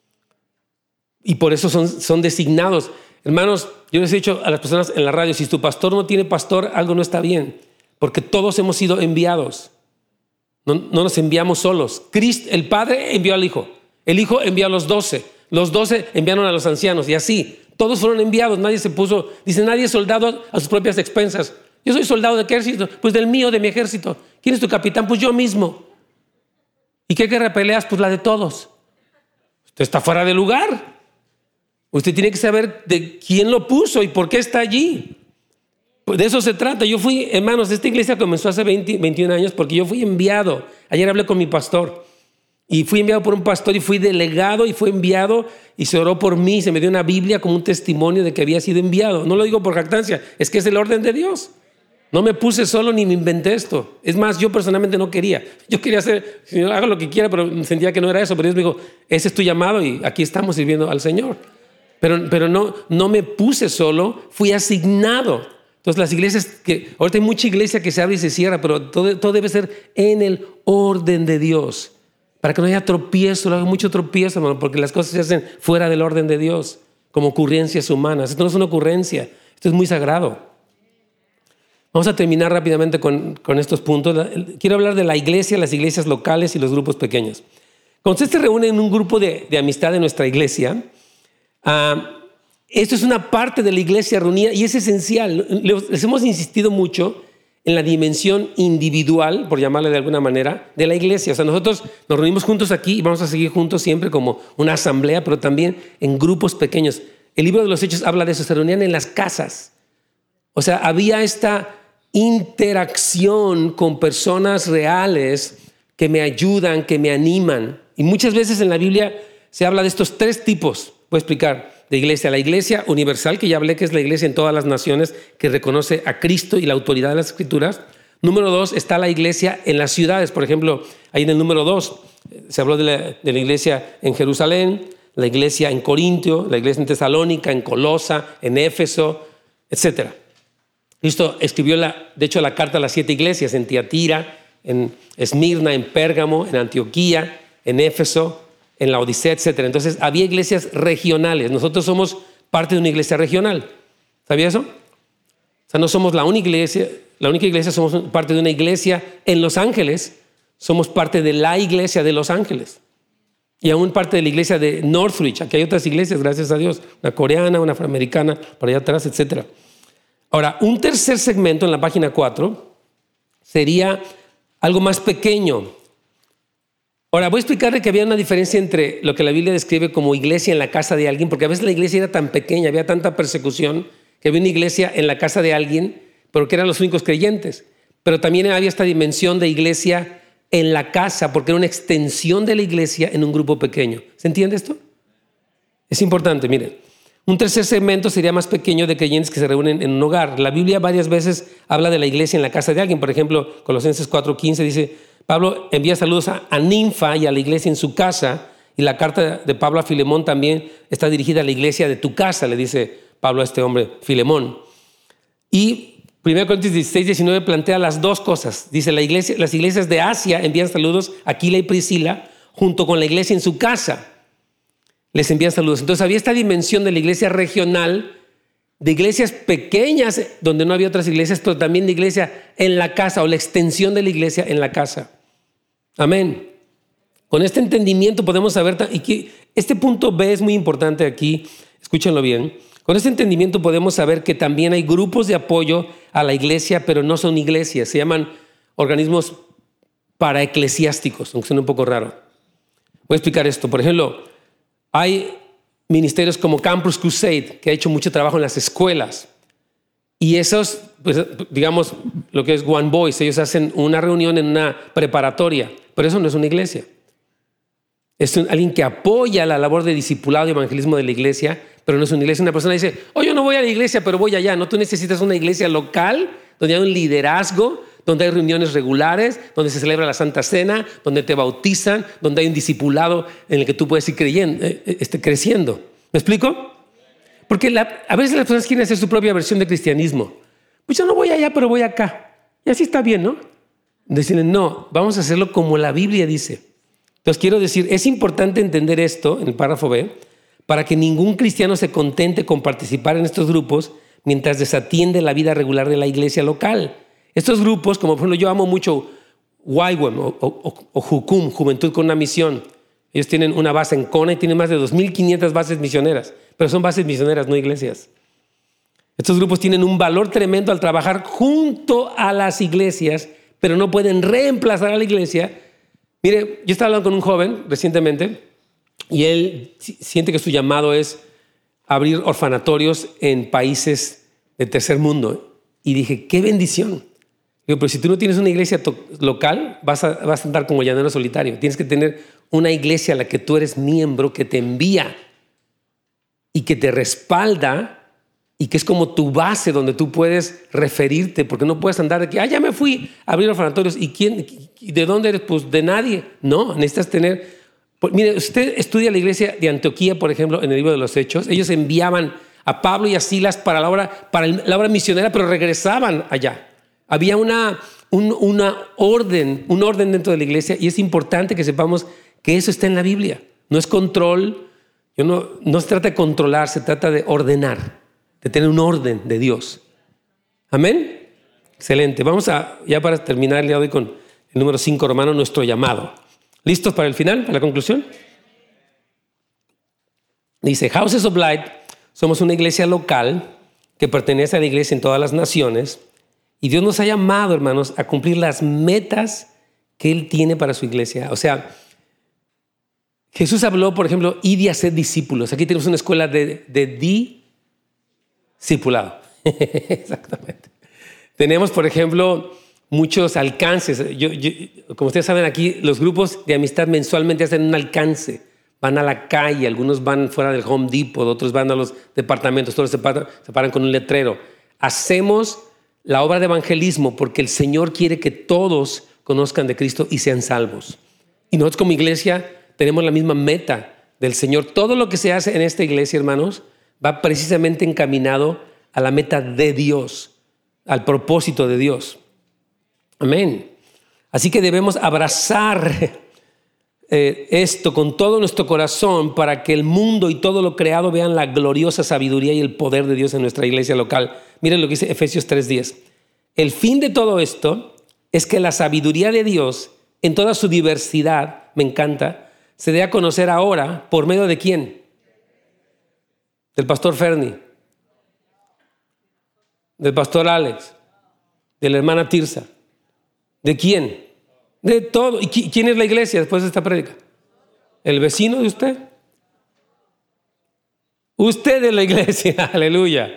Y por eso son, son designados. Hermanos, yo les he dicho a las personas en la radio, si tu pastor no tiene pastor, algo no está bien. Porque todos hemos sido enviados. No, no nos enviamos solos. Cristo, el Padre envió al Hijo. El Hijo envió a los doce. Los doce enviaron a los ancianos. Y así, todos fueron enviados. Nadie se puso, dice, nadie es soldado a sus propias expensas. Yo soy soldado de qué ejército? Pues del mío, de mi ejército. ¿Quién es tu capitán? Pues yo mismo. ¿Y qué guerra peleas? Pues la de todos. Usted está fuera de lugar. Usted tiene que saber de quién lo puso y por qué está allí. Pues de eso se trata. Yo fui, hermanos, esta iglesia comenzó hace veinte, veintiún años porque yo fui enviado. Ayer hablé con mi pastor y fui enviado por un pastor y fui delegado y fue enviado y se oró por mí. Se me dio una Biblia como un testimonio de que había sido enviado. No lo digo por jactancia, es que es el orden de Dios. No me puse solo ni me inventé esto. Es más, yo personalmente no quería. Yo quería hacer, Señor, haga lo que quiera, pero sentía que no era eso. Pero Dios me dijo, ese es tu llamado y aquí estamos sirviendo al Señor. Pero, pero no, no me puse solo, fui asignado. Entonces las iglesias, que ahorita hay mucha iglesia que se abre y se cierra, pero todo, todo debe ser en el orden de Dios. Para que no haya tropiezo, no haya mucho tropiezo, hermano, porque las cosas se hacen fuera del orden de Dios, como ocurrencias humanas. Esto no es una ocurrencia, esto es muy sagrado. Vamos a terminar rápidamente con, con estos puntos. Quiero hablar de la iglesia, las iglesias locales y los grupos pequeños. Cuando usted se reúne en un grupo de, de amistad de nuestra iglesia, uh, esto es una parte de la iglesia reunida y es esencial. Les hemos insistido mucho en la dimensión individual, por llamarle de alguna manera, de la iglesia. O sea, nosotros nos reunimos juntos aquí y vamos a seguir juntos siempre como una asamblea, pero también en grupos pequeños. El libro de los Hechos habla de eso, se reunían en las casas. O sea, había esta interacción con personas reales que me ayudan, que me animan. Y muchas veces en la Biblia se habla de estos tres tipos, voy a explicar, de iglesia. La iglesia universal, que ya hablé que es la iglesia en todas las naciones que reconoce a Cristo y la autoridad de las Escrituras. Número dos, está la iglesia en las ciudades. Por ejemplo, ahí en el número dos se habló de la, de la iglesia en Jerusalén, la iglesia en Corintio, la iglesia en Tesalónica, en Colosa, en Éfeso, etcétera. Cristo escribió, la, de hecho, la carta a las siete iglesias en Tiatira, en Esmirna, en Pérgamo, en Antioquía, en Éfeso, en la Odisea, etcétera. Entonces, había iglesias regionales. Nosotros somos parte de una iglesia regional. ¿Sabía eso? O sea, no somos la única iglesia, la única iglesia, somos parte de una iglesia en Los Ángeles. Somos parte de la iglesia de Los Ángeles. Y aún parte de la iglesia de Northridge. Aquí hay otras iglesias, gracias a Dios. Una coreana, una afroamericana, por allá atrás, etcétera. Ahora, un tercer segmento en la página cuatro sería algo más pequeño. Ahora, voy a explicarle que había una diferencia entre lo que la Biblia describe como iglesia en la casa de alguien, porque a veces la iglesia era tan pequeña, había tanta persecución, que había una iglesia en la casa de alguien, pero que eran los únicos creyentes. Pero también había esta dimensión de iglesia en la casa, porque era una extensión de la iglesia en un grupo pequeño. ¿Se entiende esto? Es importante, miren. Un tercer segmento sería más pequeño, de creyentes que se reúnen en un hogar. La Biblia varias veces habla de la iglesia en la casa de alguien. Por ejemplo, Colosenses cuatro quince dice, Pablo envía saludos a, a Ninfa y a la iglesia en su casa. Y la carta de Pablo a Filemón también está dirigida a la iglesia de tu casa, le dice Pablo a este hombre, Filemón. Y primera Corintios dieciséis diecinueve plantea las dos cosas. Dice, la iglesia, las iglesias de Asia envían saludos a Aquila y Priscila junto con la iglesia en su casa. Les envían saludos. Entonces había esta dimensión de la iglesia regional, de iglesias pequeñas donde no había otras iglesias, pero también de iglesia en la casa o la extensión de la iglesia en la casa. Amén. Con este entendimiento podemos saber, y que este punto B es muy importante aquí, escúchenlo bien. Con este entendimiento podemos saber que también hay grupos de apoyo a la iglesia, pero no son iglesias, se llaman organismos paraeclesiásticos, aunque suene un poco raro. Voy a explicar esto. Por ejemplo, hay ministerios como Campus Crusade, que ha hecho mucho trabajo en las escuelas. Y esos, pues, digamos, lo que es One Voice, ellos hacen una reunión en una preparatoria, pero eso no es una iglesia. Es un, alguien que apoya la labor de discipulado y evangelismo de la iglesia, pero no es una iglesia. Una persona dice, oh, yo no voy a la iglesia, pero voy allá. No, tú necesitas una iglesia local donde hay un liderazgo, donde hay reuniones regulares, donde se celebra la Santa Cena, donde te bautizan, donde hay un discipulado en el que tú puedes ir creyendo, eh, este, creciendo. ¿Me explico? Porque la, a veces las personas quieren hacer su propia versión de cristianismo. Pues yo no voy allá, pero voy acá. Y así está bien, ¿no? Decirle, no, vamos a hacerlo como la Biblia dice. Entonces quiero decir, es importante entender esto en el párrafo B, para que ningún cristiano se contente con participar en estos grupos mientras desatiende la vida regular de la iglesia local. Estos grupos, como por ejemplo yo amo mucho Y W A M o, o, o Jucum, Juventud con una Misión. Ellos tienen una base en Kona y tienen más de dos mil quinientas bases misioneras, pero son bases misioneras, no iglesias. Estos grupos tienen un valor tremendo al trabajar junto a las iglesias, pero no pueden reemplazar a la iglesia. Mire, yo estaba hablando con un joven recientemente y él siente que su llamado es abrir orfanatorios en países del tercer mundo. Y dije, qué bendición. Digo, pero si tú no tienes una iglesia local, vas a, vas a andar como llanero solitario. Tienes que tener una iglesia a la que tú eres miembro, que te envía y que te respalda y que es como tu base donde tú puedes referirte, porque no puedes andar de aquí, ah, ya me fui a abrir orfanatorios. ¿Y quién? ¿De dónde eres? Pues de nadie. No, necesitas tener... Pues, mire, usted estudia la iglesia de Antioquía, por ejemplo, en el libro de los Hechos. Ellos enviaban a Pablo y a Silas para la obra, para la obra misionera, pero regresaban allá. Había una, un, una orden, un orden dentro de la iglesia, y es importante que sepamos que eso está en la Biblia. No es control, yo no, no se trata de controlar, se trata de ordenar, de tener un orden de Dios. ¿Amén? Excelente. Vamos a, ya para terminar el día de hoy con el número cinco, Romano, nuestro llamado. ¿Listos para el final, para la conclusión? Dice, Houses of Light, somos una iglesia local que pertenece a la iglesia en todas las naciones y Dios nos ha llamado, hermanos, a cumplir las metas que Él tiene para su iglesia. O sea, Jesús habló, por ejemplo, id y haced discípulos. Aquí tenemos una escuela de, de discipulado. Exactamente. Tenemos, por ejemplo, muchos alcances. Yo, yo, como ustedes saben, aquí los grupos de amistad mensualmente hacen un alcance. Van a la calle, algunos van fuera del Home Depot, otros van a los departamentos, todos se paran, se paran con un letrero. Hacemos la obra de evangelismo porque el Señor quiere que todos conozcan de Cristo y sean salvos. Y nosotros como iglesia tenemos la misma meta del Señor. Todo lo que se hace en esta iglesia, hermanos, va precisamente encaminado a la meta de Dios, al propósito de Dios. Amén. Así que debemos abrazar eh, esto con todo nuestro corazón para que el mundo y todo lo creado vean la gloriosa sabiduría y el poder de Dios en nuestra iglesia local. Miren lo que dice Efesios tres diez. El fin de todo esto es que la sabiduría de Dios en toda su diversidad, me encanta, se dé a conocer ahora por medio de ¿quién? Del pastor Fernie, del pastor Alex, de la hermana Tirsa. ¿De quién? De todo. ¿Y quién es la iglesia después de esta prédica? ¿El vecino de usted? Usted es la iglesia. Aleluya.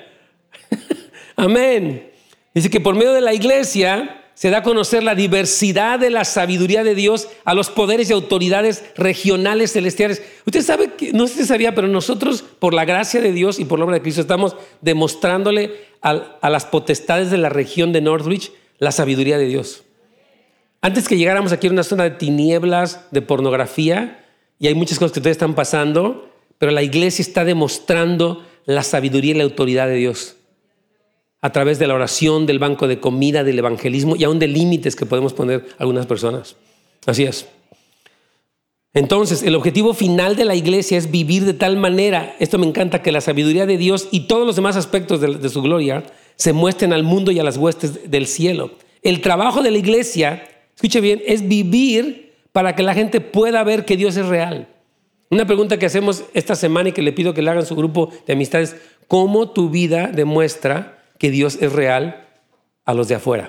Amén. Dice que por medio de la iglesia se da a conocer la diversidad de la sabiduría de Dios a los poderes y autoridades regionales celestiales. Usted sabe que, no sé si sabía, pero nosotros, por la gracia de Dios y por la obra de Cristo, estamos demostrándole a, a las potestades de la región de Northridge la sabiduría de Dios. Antes que llegáramos aquí a una zona de tinieblas, de pornografía, y hay muchas cosas que ustedes están pasando, pero la iglesia está demostrando la sabiduría y la autoridad de Dios a través de la oración, del banco de comida, del evangelismo y aún de límites que podemos poner a algunas personas. Así es. Entonces, el objetivo final de la iglesia es vivir de tal manera, esto me encanta, que la sabiduría de Dios y todos los demás aspectos de, de su gloria se muestren al mundo y a las huestes del cielo. El trabajo de la iglesia, escuche bien, es vivir para que la gente pueda ver que Dios es real. Una pregunta que hacemos esta semana y que le pido que le hagan su grupo de amistades: ¿cómo tu vida demuestra que Dios es real a los de afuera?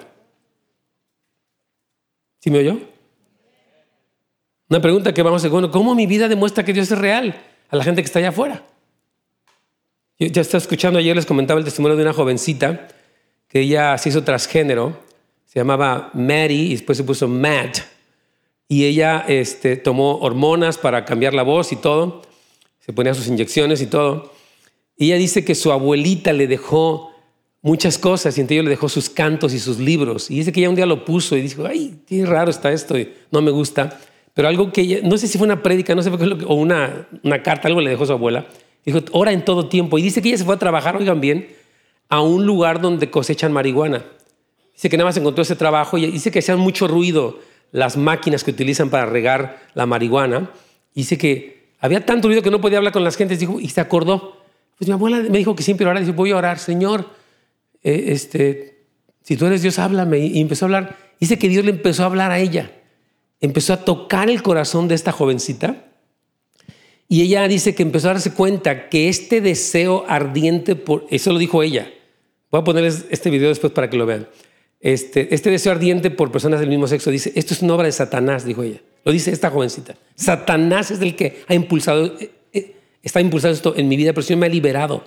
¿Sí me oyó? Una pregunta que vamos a hacer: ¿cómo mi vida demuestra que Dios es real a la gente que está allá afuera? Yo ya estaba escuchando, ayer les comentaba el testimonio de una jovencita que ella se hizo transgénero. Se llamaba Mary y después se puso Matt. Y ella este, tomó hormonas para cambiar la voz y todo. Se ponía sus inyecciones y todo. Y ella dice que su abuelita le dejó muchas cosas y entre ellos le dejó sus cantos y sus libros. Y dice que ella un día lo puso y dijo: ay, qué raro está esto y no me gusta. Pero algo que ella, no sé si fue una prédica, no sé qué, o una, una carta, algo le dejó su abuela. Dijo: ora en todo tiempo. Y dice que ella se fue a trabajar, oigan bien, a un lugar donde cosechan marihuana. Dice que nada más encontró ese trabajo y dice que hacían mucho ruido las máquinas que utilizan para regar la marihuana. Dice que había tanto ruido que no podía hablar con las gentes. Dijo, y se acordó: pues mi abuela me dijo que siempre orara. Dice: voy a orar, Señor, eh, este, si tú eres Dios, háblame. Y empezó a hablar. Dice que Dios le empezó a hablar a ella. Empezó a tocar el corazón de esta jovencita. Y ella dice que empezó a darse cuenta que este deseo ardiente, por, eso lo dijo ella. Voy a ponerles este video después para que lo vean. Este, este deseo ardiente por personas del mismo sexo, dice, esto es una obra de Satanás, dijo ella. Lo dice esta jovencita. Satanás es el que ha impulsado, está impulsando esto en mi vida, pero el Señor me ha liberado.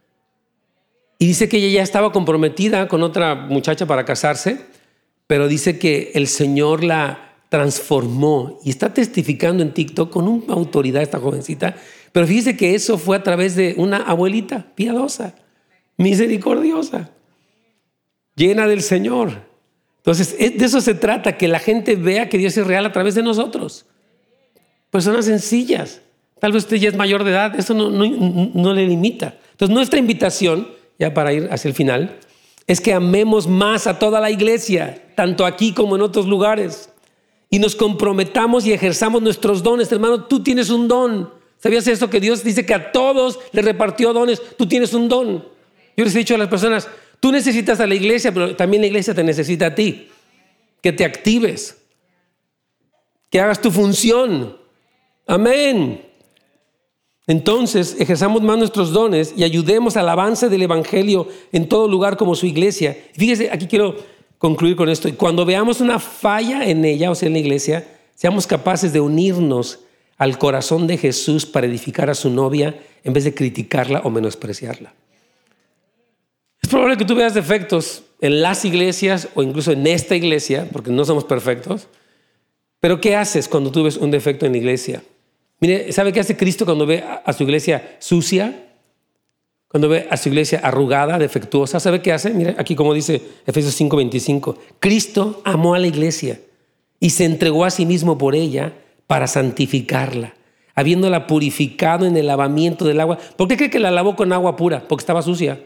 Y dice que ella ya estaba comprometida con otra muchacha para casarse, pero dice que el Señor la transformó y está testificando en TikTok con una autoridad esta jovencita. Pero fíjese que eso fue a través de una abuelita piadosa, misericordiosa, llena del Señor. Entonces, de eso se trata, que la gente vea que Dios es real a través de nosotros. Personas sencillas. Tal vez usted ya es mayor de edad, eso no, no, no le limita. Entonces, nuestra invitación, ya para ir hacia el final, es que amemos más a toda la iglesia, tanto aquí como en otros lugares, y nos comprometamos y ejerzamos nuestros dones. Hermano, tú tienes un don. ¿Sabías eso? Que Dios dice que a todos le repartió dones. Tú tienes un don. Yo les he dicho a las personas, Tú necesitas a la iglesia, pero también la iglesia te necesita a ti. Que te actives, que hagas tu función. Amén. Entonces, ejerzamos más nuestros dones y ayudemos al avance del evangelio en todo lugar como su iglesia. Fíjese, aquí quiero concluir con esto. Y cuando veamos una falla en ella, o sea, en la iglesia, seamos capaces de unirnos al corazón de Jesús para edificar a su novia en vez de criticarla o menospreciarla. Es probable que tú veas defectos en las iglesias o incluso en esta iglesia, porque no somos perfectos. Pero ¿qué haces cuando tú ves un defecto en la iglesia? Mire, ¿sabe qué hace Cristo cuando ve a su iglesia sucia? Cuando ve a su iglesia arrugada, defectuosa, ¿sabe qué hace? Mire, aquí como dice Efesios cinco veinticinco. Cristo amó a la iglesia y se entregó a sí mismo por ella para santificarla, habiéndola purificado en el lavamiento del agua. ¿Por qué cree que la lavó con agua pura? Porque estaba sucia.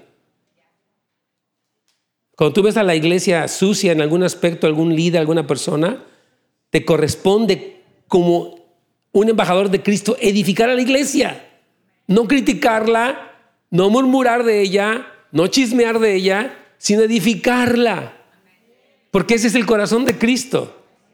Cuando tú ves a la iglesia sucia en algún aspecto, algún líder, alguna persona, te corresponde como un embajador de Cristo edificar a la iglesia. No criticarla, no murmurar de ella, no chismear de ella, sino edificarla. Porque ese es el corazón de Cristo.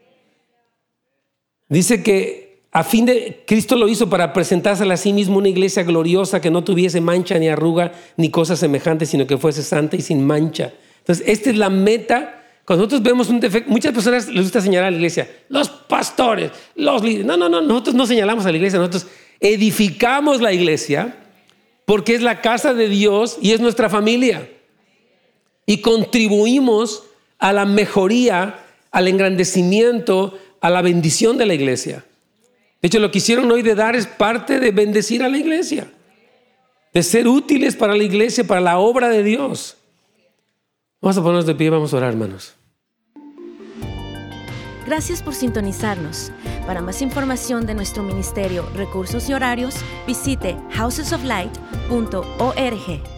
Dice que a fin de Cristo lo hizo para presentársela a sí mismo una iglesia gloriosa que no tuviese mancha ni arruga ni cosas semejantes, sino que fuese santa y sin mancha. Entonces, esta es la meta. Cuando nosotros vemos un defecto, muchas personas les gusta señalar a la iglesia, los pastores, los líderes. No, no, no, nosotros no señalamos a la iglesia, nosotros edificamos la iglesia porque es la casa de Dios y es nuestra familia. Y contribuimos a la mejoría, al engrandecimiento, a la bendición de la iglesia. De hecho, lo que hicieron hoy de dar es parte de bendecir a la iglesia, de ser útiles para la iglesia, para la obra de Dios. Vamos a ponernos de pie, vamos a orar, hermanos. Gracias por sintonizarnos. Para más información de nuestro ministerio, recursos y horarios, visite houses of light punto org.